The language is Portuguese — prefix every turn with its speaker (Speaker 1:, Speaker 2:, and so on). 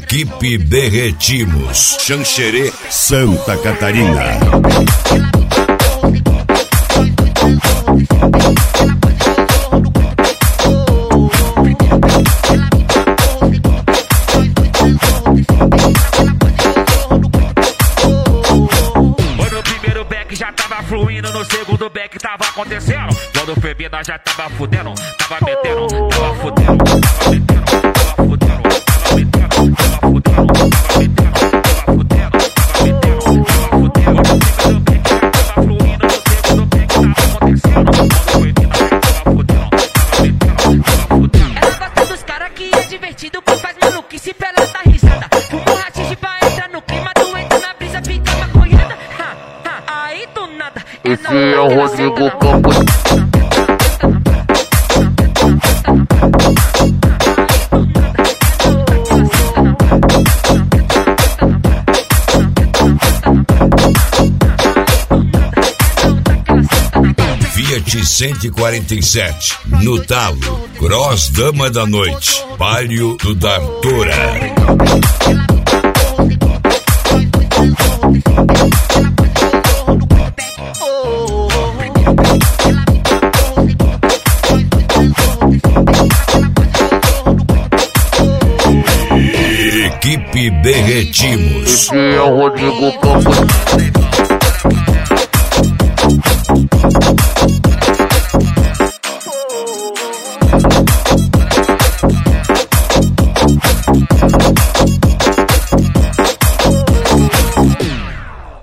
Speaker 1: Equipe Derretimos, Xanxerê, Santa Catarina.
Speaker 2: No primeiro back já tava fluindo, no segundo back tava acontecendo. Quando foi bem, nós já tava fudendo, tava metendo, tava fudendo, tava metendo, tava fudendo, tava metendo, tava fudendo, tava metendo, tava fudendo, tava metendo, tava fudendo. No primeiro back já tava fluindo, no segundo back tava acontecendo. Quando foi bem, nós já tava fudendo, tava metendo, tava fudendo.
Speaker 3: Ela gosta dos cara que é divertido, que faz maluquice pra ela dar risada. Fumo rachixe pra entrar no clima, tu entra na brisa, fica maconhada. Aí do nada.
Speaker 4: Esse é o Rodrigo Campos.
Speaker 1: 147, no talo, Cross Dama da Noite, Palio do Dartora. Equipe Derretimos.
Speaker 4: Esse é o Rodrigo Campos.